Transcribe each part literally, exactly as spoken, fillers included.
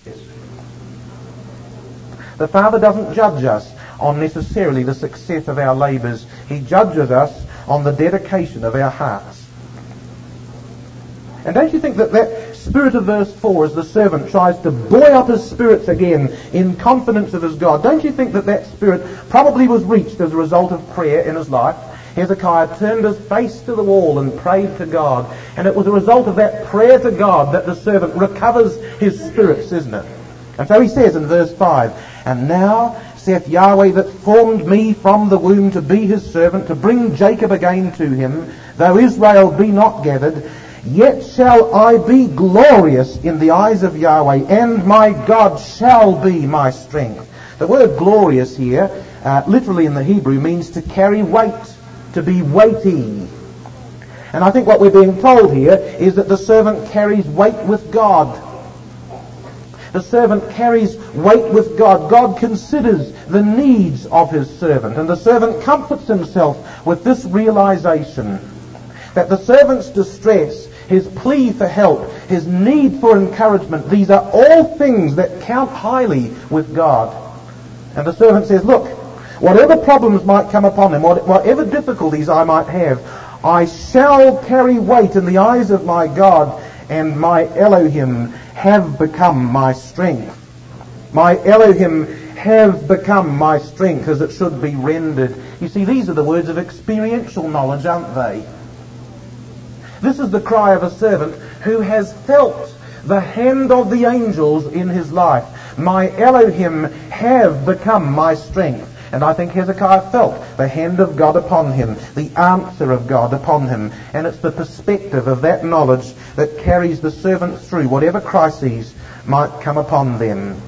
The Father doesn't judge us on necessarily the success of our labours. He judges us on the dedication of our hearts. And don't you think that that spirit of verse four, as the servant tries to buoy up his spirits again in confidence of his God, don't you think that that spirit probably was reached as a result of prayer in his life? Hezekiah turned his face to the wall and prayed to God. And it was a result of that prayer to God that the servant recovers his spirits, isn't it? And so he says in verse five, "And now saith Yahweh that formed me from the womb to be his servant, to bring Jacob again to him, though Israel be not gathered, yet shall I be glorious in the eyes of Yahweh, and my God shall be my strength." The word glorious here, uh, literally in the Hebrew, means to carry weight, to be weighty. And I think what we're being told here is that the servant carries weight with God. The servant carries weight with God. God considers the needs of his servant, and the servant comforts himself with this realization that the servant's distress, his plea for help, his need for encouragement, these are all things that count highly with God. And the servant says, look, whatever problems might come upon him, whatever difficulties I might have, I shall carry weight in the eyes of my God, and my Elohim have become my strength. My Elohim have become my strength, as it should be rendered. You see, these are the words of experiential knowledge, aren't they? This is the cry of a servant who has felt the hand of the angels in his life. My Elohim have become my strength. And I think Hezekiah felt the hand of God upon him, the answer of God upon him. And it's the perspective of that knowledge that carries the servant through whatever crises might come upon them.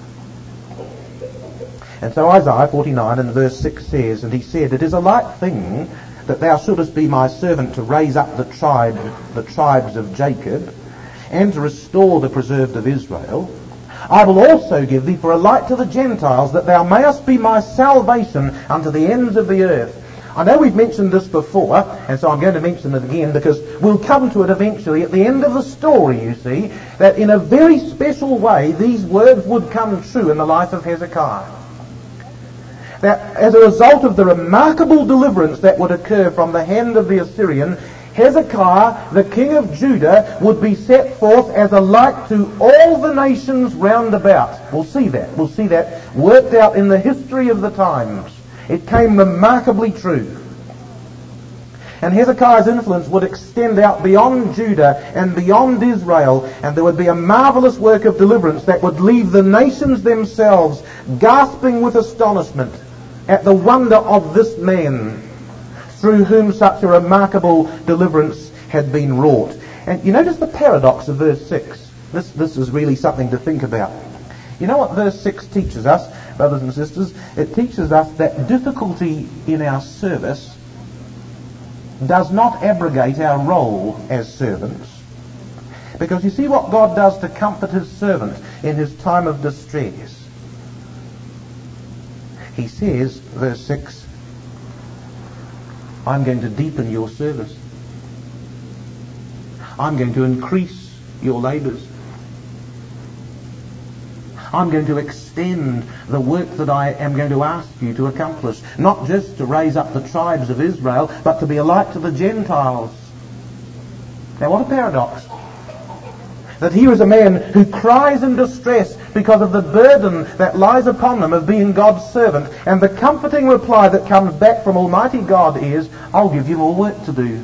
And so Isaiah forty-nine and verse six says, "And he said, It is a light thing that thou shouldest be my servant to raise up the tribe, the tribes of Jacob, and to restore the preserved of Israel. I will also give thee for a light to the Gentiles, that thou mayest be my salvation unto the ends of the earth." I know we've mentioned this before, and so I'm going to mention it again, because we'll come to it eventually at the end of the story, you see, that in a very special way these words would come true in the life of Hezekiah. That as a result of the remarkable deliverance that would occur from the hand of the Assyrian, Hezekiah, the king of Judah, would be set forth as a light to all the nations round about. We'll see that. We'll see that worked out in the history of the times. It came remarkably true. And Hezekiah's influence would extend out beyond Judah and beyond Israel, and there would be a marvelous work of deliverance that would leave the nations themselves gasping with astonishment at the wonder of this man, through whom such a remarkable deliverance had been wrought. And you notice the paradox of verse six. This, this is really something to think about. You know what verse six teaches us, brothers and sisters? It teaches us that difficulty in our service does not abrogate our role as servants. Because you see what God does to comfort his servant in his time of distress. He says, verse six, I'm going to deepen your service. I'm going to increase your labours. I'm going to extend the work that I am going to ask you to accomplish. Not just to raise up the tribes of Israel, but to be a light to the Gentiles. Now what a paradox. That here is a man who cries in distress because of the burden that lies upon them of being God's servant. And the comforting reply that comes back from Almighty God is, I'll give you more work to do.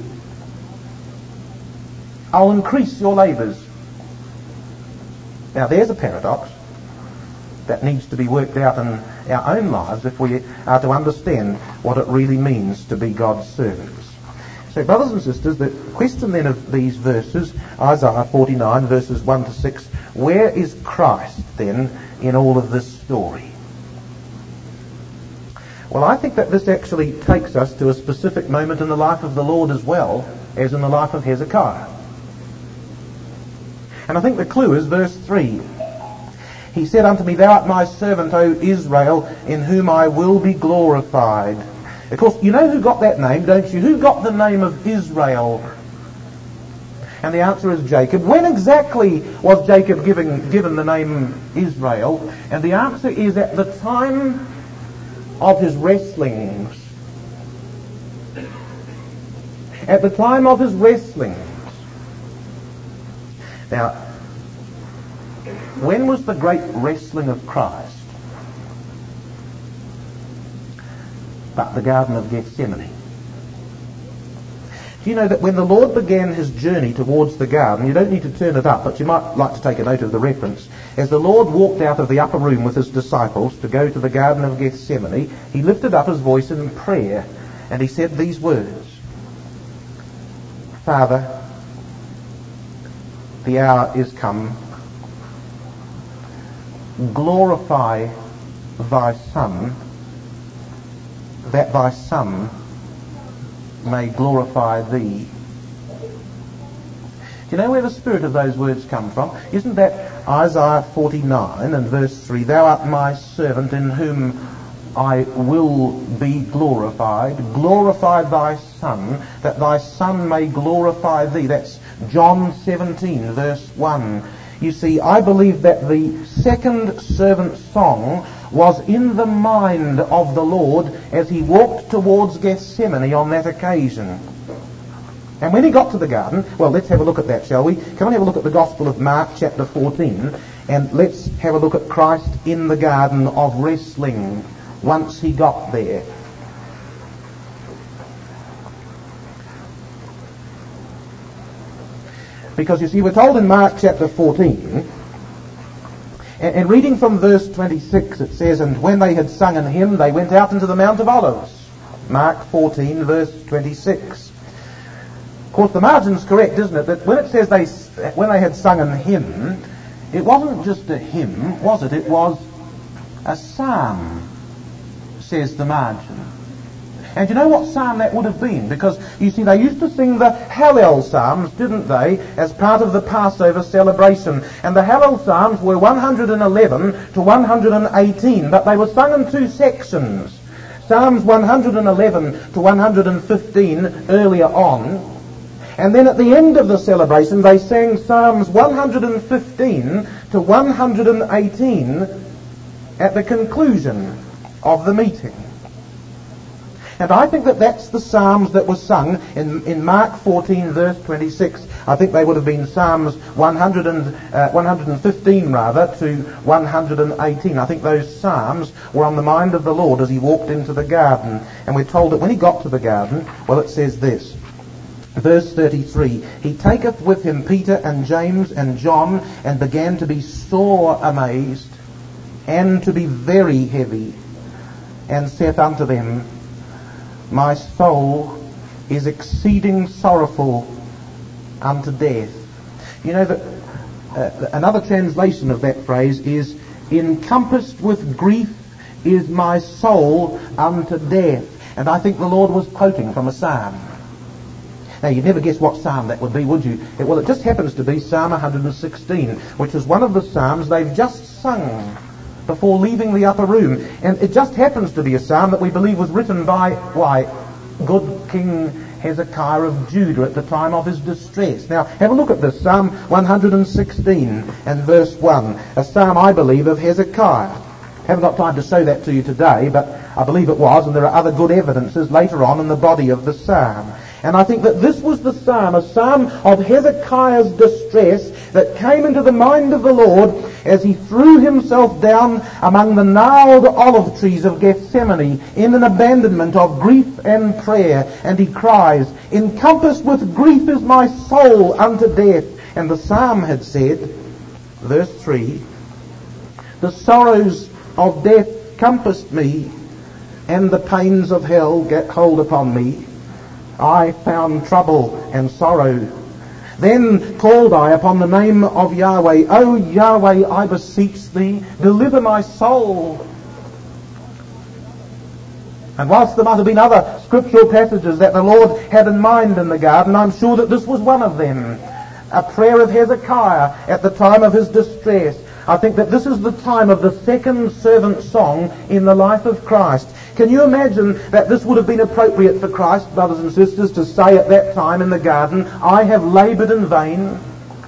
I'll increase your labours. Now there's a paradox that needs to be worked out in our own lives if we are to understand what it really means to be God's servants. So, brothers and sisters, the question then of these verses, Isaiah forty-nine, verses one to six, where is Christ then in all of this story? Well, I think that this actually takes us to a specific moment in the life of the Lord as well as in the life of Hezekiah. And I think the clue is verse three. He said unto me, Thou art my servant, O Israel, in whom I will be glorified. Of course, you know who got that name, don't you? Who got the name of Israel? And the answer is Jacob. When exactly was Jacob given, given the name Israel? And the answer is at the time of his wrestlings. At the time of his wrestlings. Now, when was the great wrestling of Christ? But the Garden of Gethsemane. Do you know that when the Lord began his journey towards the garden, you don't need to turn it up, but you might like to take a note of the reference. As the Lord walked out of the upper room with his disciples to go to the Garden of Gethsemane, he lifted up his voice in prayer and he said these words, Father, the hour is come. Glorify thy Son, that thy Son may glorify thee. Do you know where the spirit of those words come from? Isn't that Isaiah forty-nine and verse three? Thou art my servant in whom I will be glorified. Glorify thy Son, that thy Son may glorify thee. That's John seventeen, verse one. You see, I believe that the second servant song was in the mind of the Lord as he walked towards Gethsemane on that occasion. And when he got to the garden, well, let's have a look at that, shall we? Come and have a look at the Gospel of Mark, chapter fourteen, and let's have a look at Christ in the garden of wrestling once he got there. Because you see, we're told in Mark chapter fourteen, and, and reading from verse twenty-six, it says, And when they had sung an hymn, they went out into the Mount of Olives. Mark fourteen, verse twenty-six. Of course, the margin's correct, isn't it? That when it says they, when they had sung an hymn, it wasn't just a hymn, was it? It was a psalm, says the margin. And you know what psalm that would have been? Because, you see, they used to sing the Hallel Psalms, didn't they, as part of the Passover celebration. And the Hallel Psalms were one hundred eleven to one hundred eighteen, but they were sung in two sections. Psalms one hundred eleven to one hundred fifteen earlier on. And then at the end of the celebration, they sang Psalms one hundred fifteen to one hundred eighteen at the conclusion of the meeting. And I think that that's the Psalms that were sung in, in Mark fourteen, verse twenty-six. I think they would have been Psalms one hundred and, uh, one hundred fifteen, rather, to one hundred eighteen. I think those Psalms were on the mind of the Lord as he walked into the garden. And we're told that when he got to the garden, well, it says this. Verse thirty-three, He taketh with him Peter and James and John, and began to be sore amazed, and to be very heavy, and saith unto them, My soul is exceeding sorrowful unto death. You know that uh, another translation of that phrase is, encompassed with grief is my soul unto death. And I think the Lord was quoting from a psalm. Now, you'd never guess what psalm that would be, would you? It, well, it just happens to be Psalm one hundred sixteen, which is one of the psalms they've just sung before leaving the upper room. And it just happens to be a psalm that we believe was written by, why, good King Hezekiah of Judah at the time of his distress. Now, have a look at this, Psalm one hundred sixteen and verse one, a psalm, I believe, of Hezekiah. Haven't got time to show that to you today, but I believe it was, and there are other good evidences later on in the body of the psalm. And I think that this was the psalm, a psalm of Hezekiah's distress that came into the mind of the Lord as he threw himself down among the gnarled olive trees of Gethsemane in an abandonment of grief and prayer. And he cries, encompassed with grief is my soul unto death. And the psalm had said, verse three, the sorrows of death compassed me, and the pains of hell get hold upon me. I found trouble and sorrow. Then called I upon the name of Yahweh. O Yahweh, I beseech thee, deliver my soul. And whilst there might have been other scriptural passages that the Lord had in mind in the garden, I'm sure that this was one of them. A prayer of Hezekiah at the time of his distress. I think that this is the time of the second servant song in the life of Christ. Can you imagine that this would have been appropriate for Christ, brothers and sisters, to say at that time in the garden, I have laboured in vain?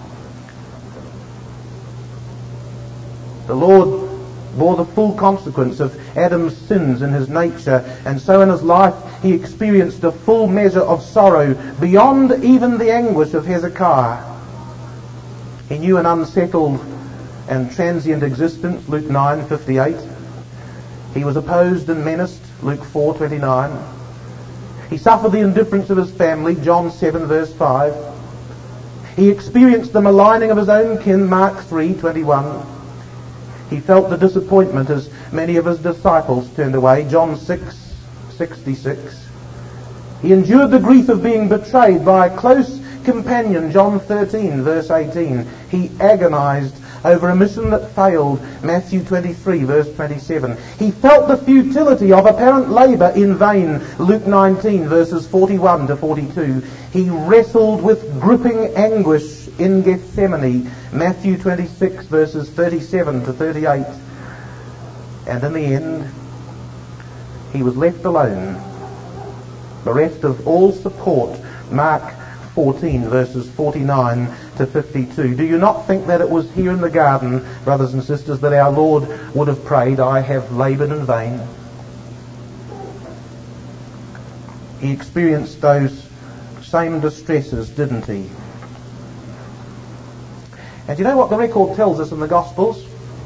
The Lord bore the full consequence of Adam's sins in his nature, and so in his life he experienced a full measure of sorrow beyond even the anguish of Hezekiah. He knew an unsettled and transient existence, Luke nine fifty-eight. He was opposed and menaced, Luke four twenty-nine. He suffered the indifference of his family, John seven verse five. He experienced the maligning of his own kin, Mark three twenty-one. He felt the disappointment as many of his disciples turned away, John six sixty-six. He endured the grief of being betrayed by a close companion, John thirteen verse eighteen. He agonized over a mission that failed, Matthew twenty-three verse twenty-seven. He felt the futility of apparent labour in vain, Luke nineteen verses forty-one to forty-two. He wrestled with gripping anguish in Gethsemane, Matthew twenty-six verses thirty-seven to thirty-eight. And in the end, he was left alone, bereft of all support, Mark fourteen verses forty-nine to fifty-two. Do you not think that it was here in the garden, brothers and sisters, that our Lord would have prayed, I have laboured in vain? He experienced those same distresses, didn't he? And you know what the record tells us in the Gospels?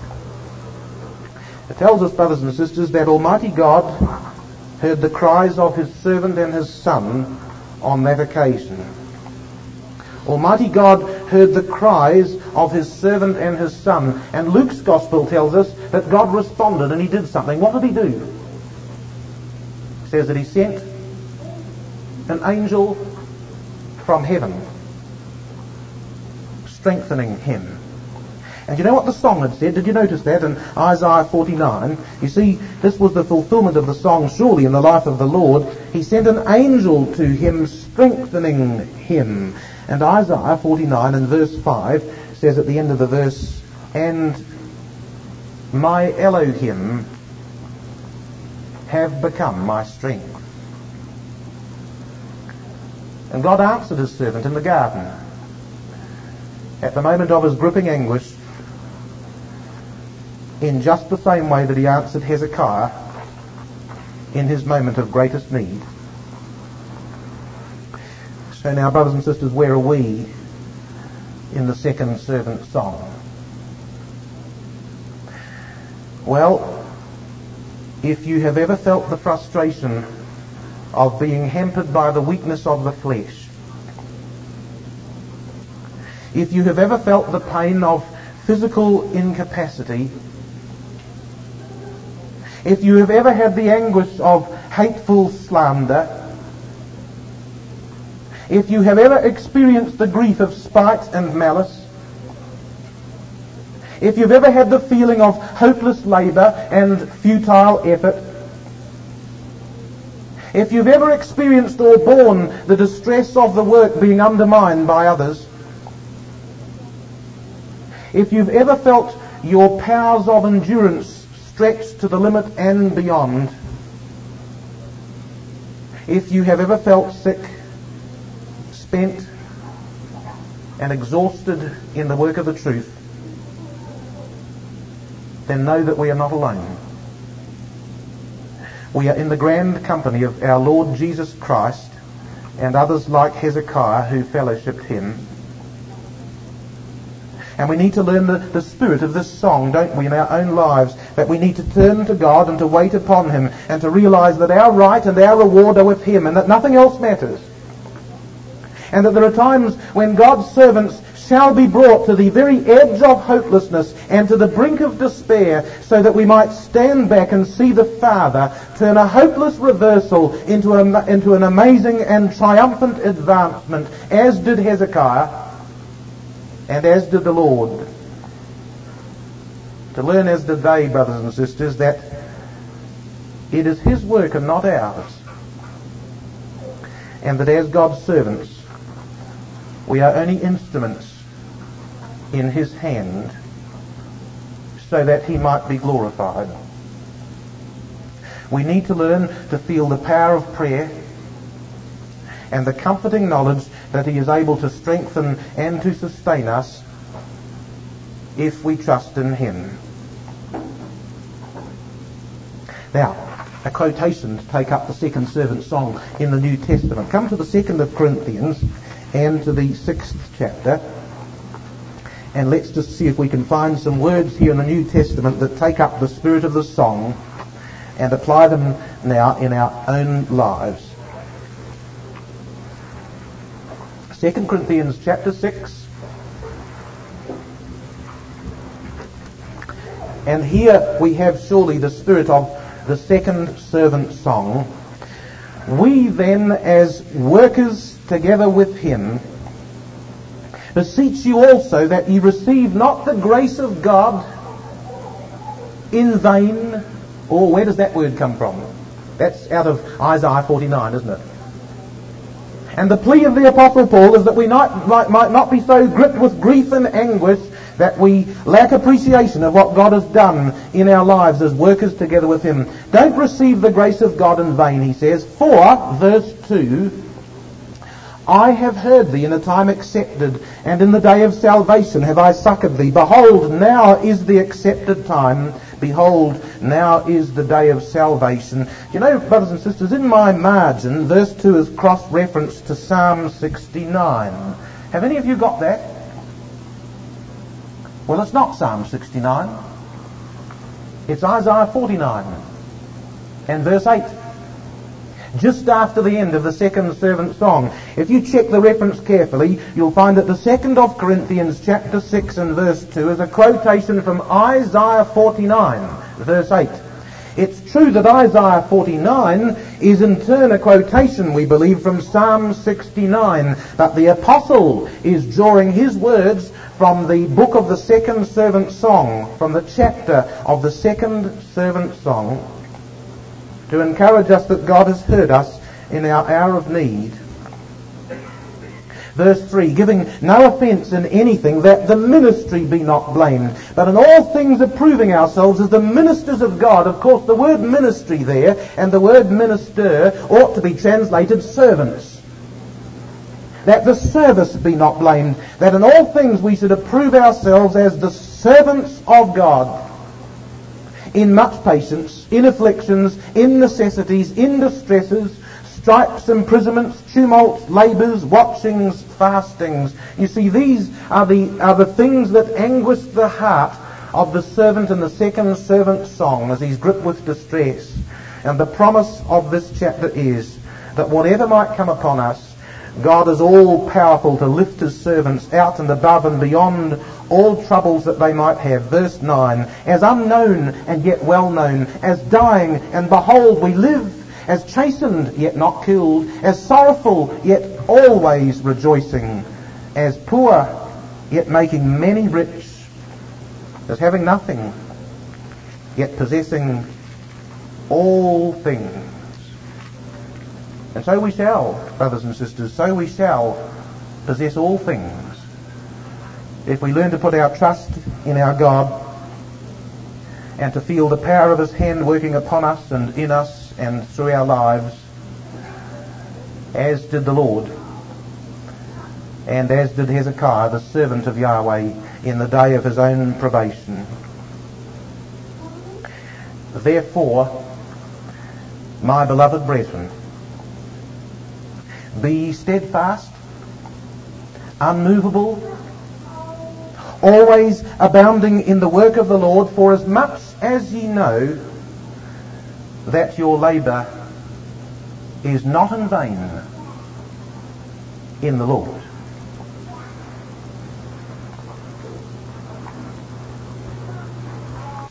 It tells us, brothers and sisters, that Almighty God heard the cries of his servant and his son on that occasion. Almighty God heard the cries of his servant and his son. And Luke's Gospel tells us that God responded and he did something. What did he do? It says that he sent an angel from heaven, strengthening him. And you know what the song had said? Did you notice that in Isaiah forty-nine? You see, this was the fulfillment of the song, surely, in the life of the Lord. He sent an angel to him, strengthening him. And Isaiah forty-nine and verse five says at the end of the verse, and my Elohim have become my strength. And God answered his servant in the garden at the moment of his gripping anguish in just the same way that he answered Hezekiah in his moment of greatest need. So now, brothers and sisters, where are we in the second servant song? Well, if you have ever felt the frustration of being hampered by the weakness of the flesh, if you have ever felt the pain of physical incapacity, if you have ever had the anguish of hateful slander, if you have ever experienced the grief of spite and malice, if you've ever had the feeling of hopeless labour and futile effort, if you've ever experienced or borne the distress of the work being undermined by others, if you've ever felt your powers of endurance stretched to the limit and beyond, if you have ever felt sick, spent and exhausted in the work of the truth, then know that we are not alone. We are in the grand company of our Lord Jesus Christ and others like Hezekiah who fellowshipped him. And we need to learn the, the spirit of this song, don't we, in our own lives, that we need to turn to God and to wait upon him and to realize that our right and our reward are with him and that nothing else matters. And that there are times when God's servants shall be brought to the very edge of hopelessness and to the brink of despair, so that we might stand back and see the Father turn a hopeless reversal into, a, into an amazing and triumphant advancement, as did Hezekiah and as did the Lord. To learn, as did they, brothers and sisters, that it is his work and not ours, and that as God's servants we are only instruments in his hand so that he might be glorified. We need to learn to feel the power of prayer and the comforting knowledge that He is able to strengthen and to sustain us if we trust in Him. Now, a quotation to take up the second servant song in the New Testament. Come to the second of Corinthians and to the sixth chapter, and let's just see if we can find some words here in the New Testament that take up the spirit of the song and apply them now in our own lives. Second Corinthians chapter six. And here we have surely the spirit of the second servant song. We then, as workers together with Him, beseech you also that ye receive not the grace of God in vain. Or where does that word come from? That's out of Isaiah forty-nine, isn't it? And the plea of the Apostle Paul is that we not, might, might not be so gripped with grief and anguish that we lack appreciation of what God has done in our lives as workers together with Him. Don't receive the grace of God in vain, he says. For, verse two, I have heard thee in a time accepted, and in the day of salvation have I succoured thee. Behold, now is the accepted time. Behold, now is the day of salvation. You know, brothers and sisters, in my margin, verse two is cross-referenced to Psalm sixty-nine. Have any of you got that? Well, it's not Psalm sixty-nine. It's Isaiah forty-nine and verse eight. Just after the end of the second servant song. If you check the reference carefully, you'll find that the second of Corinthians chapter six and verse two is a quotation from Isaiah forty-nine, verse eight. It's true that Isaiah forty-nine is in turn a quotation, we believe, from Psalm sixty-nine, but the apostle is drawing his words from the book of the second servant song, from the chapter of the second servant song, to encourage us that God has heard us in our hour of need. Verse three, giving no offence in anything, that the ministry be not blamed, but in all things approving ourselves as the ministers of God. Of course, the word ministry there and the word minister ought to be translated servants. That the service be not blamed, that in all things we should approve ourselves as the servants of God, in much patience, in afflictions, in necessities, in distresses, stripes, imprisonments, tumults, labours, watchings, fastings. You see, these are the are the things that anguish the heart of the servant in the second servant song as he's gripped with distress. And the promise of this chapter is that whatever might come upon us, God is all powerful to lift His servants out and above and beyond all troubles that they might have. Verse nine, as unknown and yet well known, as dying and behold we live, as chastened yet not killed, as sorrowful yet always rejoicing, as poor yet making many rich, as having nothing yet possessing all things. And so we shall, brothers and sisters, so we shall possess all things if we learn to put our trust in our God and to feel the power of His hand working upon us and in us and through our lives, as did the Lord and as did Hezekiah, the servant of Yahweh, in the day of his own probation. Therefore, my beloved brethren, be steadfast, unmovable, always abounding in the work of the Lord, for as much as ye know that your labour is not in vain in the Lord.